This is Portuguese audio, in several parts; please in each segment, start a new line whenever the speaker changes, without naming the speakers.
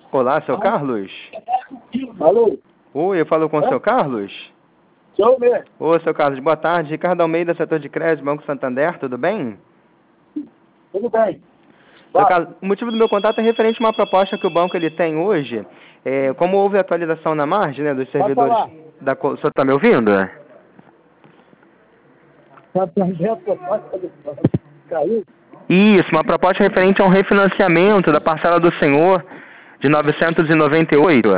Olá, seu Carlos?
Alô?
Oi, eu falo com o seu Carlos?
Sou mesmo.
Ô, seu Carlos, boa tarde. Ricardo Almeida, setor de crédito, Banco Santander, tudo bem?
Tudo bem.
Seu Carlos, o motivo do meu contato é referente a uma proposta que o banco ele tem hoje. Como houve atualização na margem, né, dos servidores
falar.
O senhor está me ouvindo?
Caiu?
Isso, uma proposta referente a um refinanciamento da parcela do senhor de 998.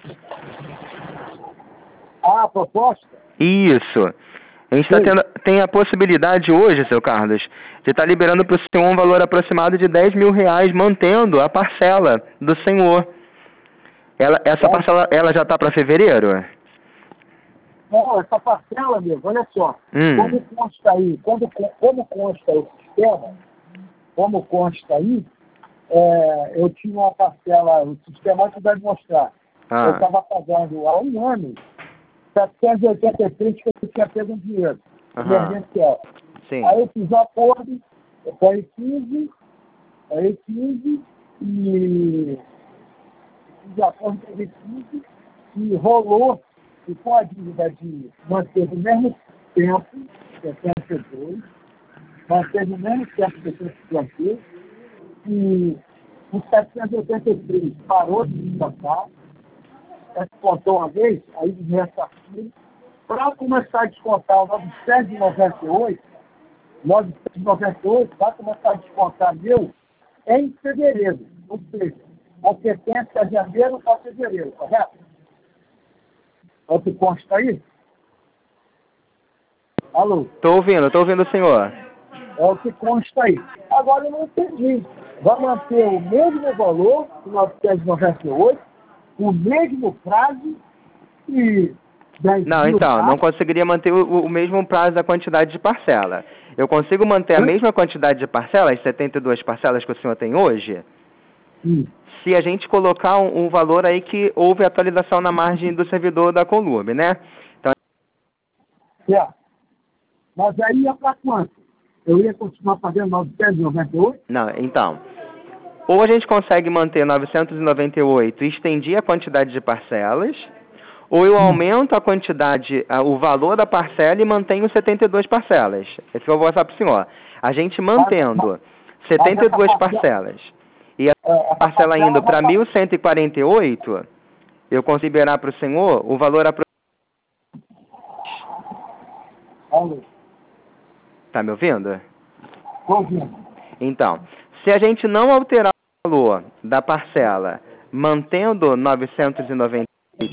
Ah, a proposta?
Isso. A gente tem a possibilidade hoje, seu Carlos, de estar liberando para o senhor um valor aproximado de R$ 10.000, mantendo a parcela do senhor. Essa parcela ela já está para fevereiro?
Não, essa parcela, mesmo, olha só. Como consta aí, como consta o sistema, como consta aí, eu tinha uma parcela, o sistema que vai mostrar. Eu estava pagando há um ano 783 que eu tinha pego um dinheiro emergencial.
Sim.
Aí eu fiz um acordo, eu paguei 15 e fiz acordo, peguei 15 e rolou, e com a dívida de manter o mesmo tempo, 72, manter o mesmo tempo que eu plantei, e o 783 parou de descontar, descontou uma vez, aí ressarciu, para começar a descontar o 998, vai começar a descontar meu em fevereiro, ou seja, a sequência é janeiro para fevereiro, correto? É o que consta aí? Alô?
Estou ouvindo o senhor.
É o que consta aí. Agora eu não entendi. Vai manter o mesmo valor, 998, o mesmo prazo e 10
Não,
mil
então, não conseguiria manter o mesmo prazo da quantidade de parcela. Eu consigo manter a mesma quantidade de parcelas, as 72 parcelas que o senhor tem hoje, se a gente colocar um valor aí que houve atualização na margem do servidor da Columbe, né? Então,
mas aí ia para quanto? Eu ia continuar pagando 998?
Não, então, ou a gente consegue manter 998 e estendir a quantidade de parcelas, ou eu aumento a quantidade, o valor da parcela e mantenho 72 parcelas. Esse que eu vou passar para o senhor. A gente mantendo 72 parcelas e a parcela indo para 1.148, eu consigo liberar para o senhor o valor Tá me ouvindo?
Ouvindo.
Então, se a gente não alterar o valor da parcela, mantendo 998,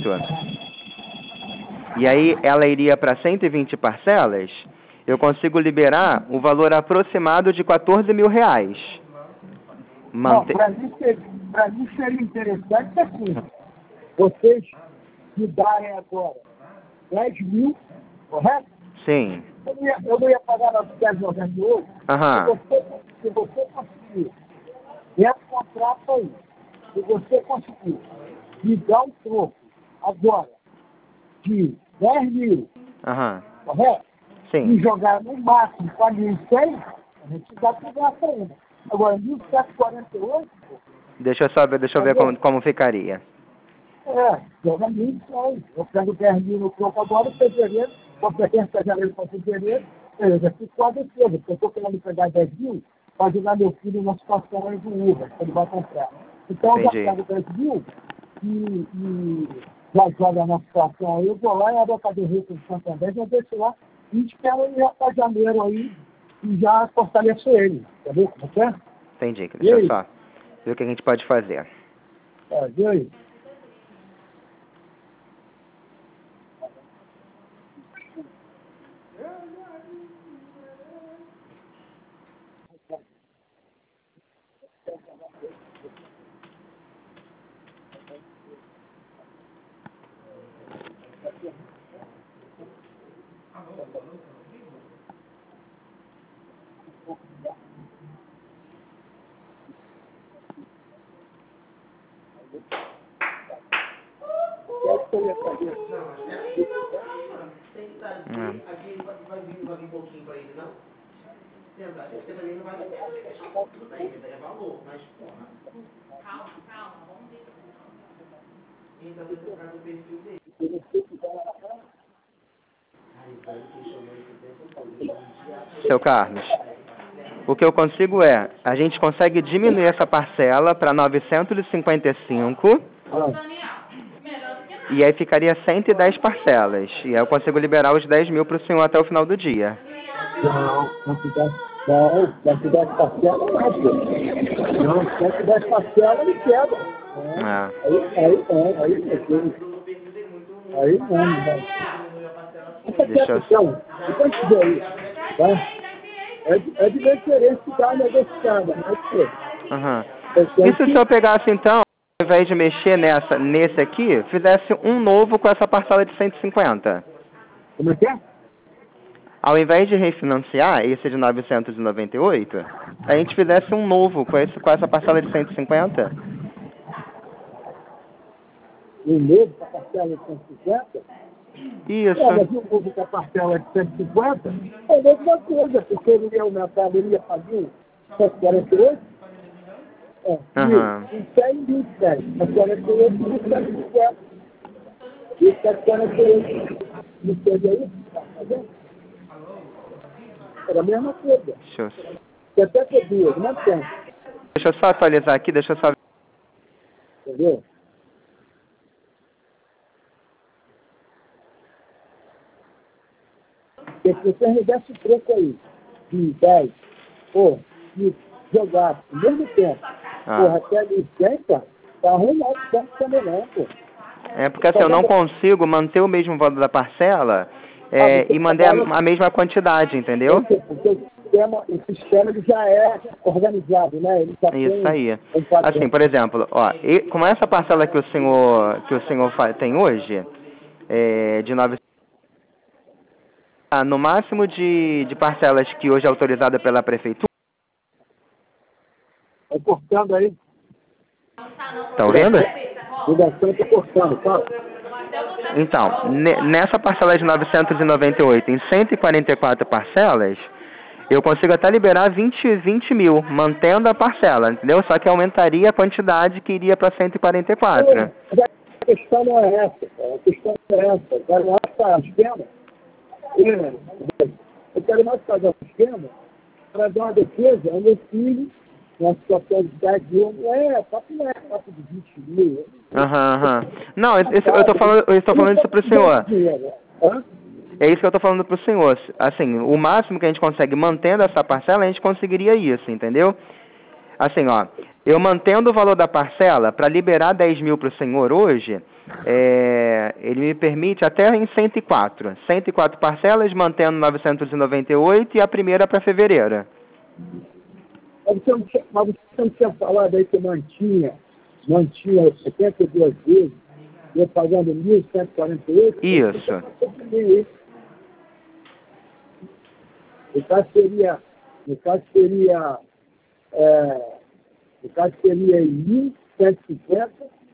e aí ela iria para 120 parcelas, eu consigo liberar o valor aproximado de R$ 14.000.
Não, para mim seria interessante assim, vocês me darem agora 10 mil, correto?
Sim.
Eu não ia pagar 998. Se você conseguir, dentro do contrato aí, se você conseguir me dar um troco agora de 10 mil, correto?
Sim.
E jogar no máximo para 1.100, a gente dá para graça ainda. Agora, 1.748,
Deixa eu ver como ficaria.
joga 1.100. Eu pego 10 mil no troco agora, em fevereiro, vou pegar em janeiro para fevereiro, eu já fico com a defesa, porque eu estou querendo pegar 10 mil para ajudar meu filho na situação aí do Uber, que ele vai comprar. Então, eu já pego 10 mil e já joga na situação aí, eu vou lá e abro a caderneta de Santander, já deixo lá e espero ir para janeiro aí e já fortaleço ele. Entendeu como é?
Entendi. Deixa eu só ver o que a gente pode fazer.
E aí?
Vai vir um pouquinho para ele, não? Porque também não vai deixar tudo bem, é valor, mas porra. Calma, vamos ver. Então, vai trocar do perfil dele.
Eu não sei se vai lá.
Aí, vai que chamou esse tempo todo.
Seu Carlos, o que eu consigo é, a gente consegue diminuir essa parcela para 955 e aí ficaria 110 parcelas. E aí eu consigo liberar os 10 mil para o senhor até o final do dia.
Não, quantidade parcial não é, pô. Não, quantidade parcial ele quebra.
Ah.
Aí não vai.
Deixa eu...
Então, depois que ver isso, tá? É de diferença que dá negociada, mas pô.
Uhum. E se o senhor pegasse então, ao invés de mexer nesse aqui, fizesse um novo com essa parcela de 150?
Como é que é?
Ao invés de refinanciar esse de 998, a gente fizesse um novo com essa parcela de 150?
Um novo com a parcela de 150?
Isso.
Mas o novo com a parcela de 150 é a mesma coisa, porque ele ia aumentar, ele ia fazer 148.
Aham.
E 100 e 110. A 48 e 150. E 148 não seja isso? Tá vendo? Era a mesma coisa. Você até ter duas, não tem.
Deixa eu só atualizar aqui, deixa eu só...
Entendeu? Se você me desse o preço aí, de 10, pô, e jogar ao mesmo tempo, porra, até 1,80, tá arrumado o tempo também não, pô.
É porque assim, eu não consigo manter o mesmo valor da parcela e manter a mesma quantidade, entendeu?
Porque o sistema ele já é organizado, né? Ele já
Isso aí.
tem padrão.
Assim, por exemplo, ó, como essa parcela que o senhor tem hoje, de 900, no máximo de parcelas que hoje é autorizada pela prefeitura.
Tá cortando aí?
Tá ouvindo?
Ligação tá cortando, tá?
Então, nessa parcela de 998, em 144 parcelas, eu consigo até liberar 20 mil, mantendo a parcela, entendeu? Só que aumentaria a quantidade que iria para 144.
A questão não é essa, cara. A questão não é essa. Eu quero mais fazer um esquema. Eu quero mais fazer um esquema para dar uma defesa ao meu filho, uma situação de 10 mil. Não é papo de 20 mil.
Aham. Não, eu estou falando isso para o senhor. É isso que eu estou falando para o senhor. Assim, o máximo que a gente consegue mantendo essa parcela, a gente conseguiria isso, entendeu? Assim, ó, eu mantendo o valor da parcela, para liberar 10 mil para o senhor hoje, ele me permite até em 104. 104 parcelas, mantendo 998 e a primeira para fevereiro.
Mas você não tinha falado aí que mantinha 72 vezes, ia pagando 1.148?
Isso.
No caso seria em 1.150.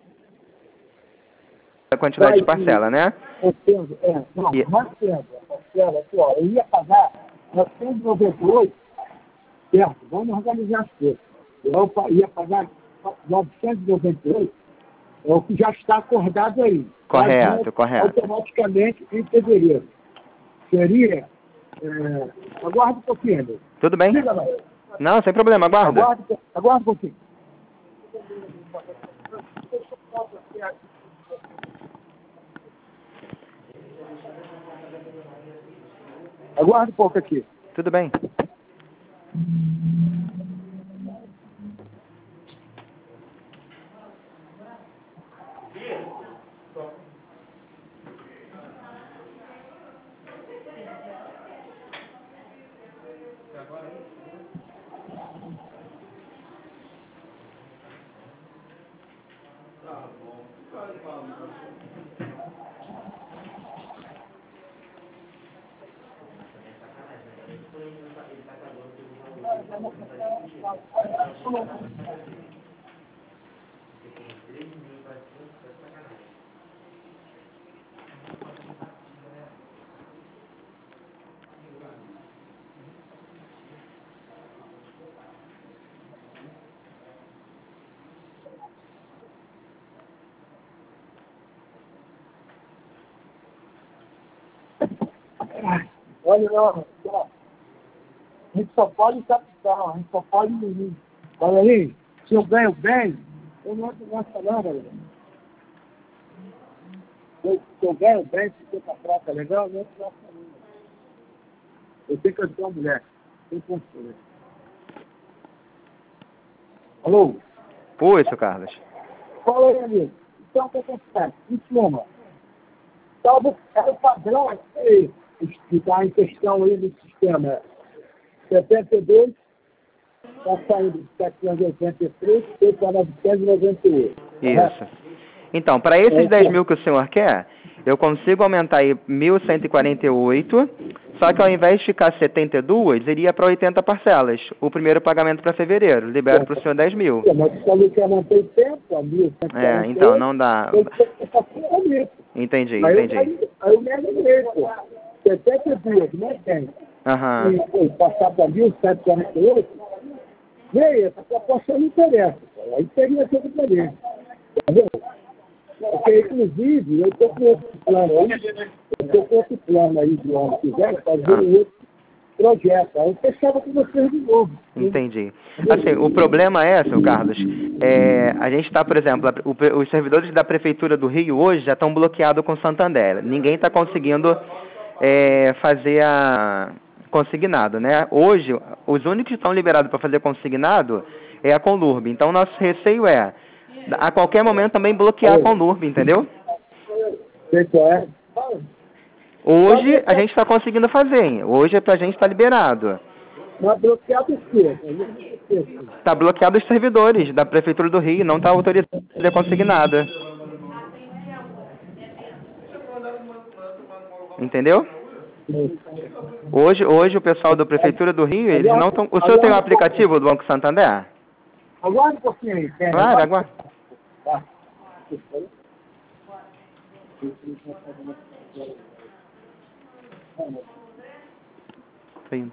A quantidade de parcela, né?
Mantendo a parcela aqui, ó, eu ia pagar 998, certo? Vamos organizar as coisas. Eu ia pagar 998, é o que já está acordado aí.
Correto.
Automaticamente em fevereiro. Seria... aguarde um pouquinho, meu.
Tudo bem? Não, sem problema, aguarda.
Aguarde um pouquinho. Aguarde um pouco aqui.
Tudo bem.
Olha, não, a gente só pode capital, a gente só pode menino. Olha aí, se eu ganho bem, eu não entro nessa não, galera. Se eu ganho bem, se eu prata legal, eu não entro nessa não. Eu tenho que ser uma mulher. Tem que ser. Alô?
Oi, seu Carlos.
Fala aí, amigo. Então, o que acontece? Em suma, salvo é o padrão que está em questão aí do sistema 72, está saindo de 783, foi para 998.
Isso. Então, para esses 10 mil que o senhor quer, eu consigo aumentar aí 1.148, só que ao invés de ficar 72, iria para 80 parcelas. O primeiro pagamento para fevereiro. Libero para o senhor 10 mil.
Mas você falou que eu não tenho tempo, a 1.148.
Então, não dá. Entendi.
Aí eu me alegrei, pô. 72, né, tem?
Aham.
E passar para 1.748, veio, essa proposta não interessa, pô. Aí seria tudo para mim. Entendeu? Porque, inclusive, eu estou com outro plano aí, do ano que vem, fazer um outro projeto. Aí eu fechava com vocês de novo.
Entendi. Assim, o problema é, seu Carlos, a gente está, por exemplo, os servidores da Prefeitura do Rio hoje já estão bloqueados com Santander. Ninguém está conseguindo fazer a consignado, né? Hoje, os únicos que estão liberados para fazer consignado é a Conlurb. Então, nosso receio é, a qualquer momento, também bloquear a Conlurb, entendeu? Hoje, a gente está conseguindo fazer, hein? Hoje, a gente está liberado.
Mas bloqueado o quê?
Está bloqueado os servidores da Prefeitura do Rio, não está autorizado a fazer consignado. Entendeu? Hoje o pessoal da Prefeitura do Rio, eles não estão... O senhor tem o aplicativo do Banco Santander?
Aguarda um pouquinho aí.
Claro, aguarda.
Tá.
Tô indo.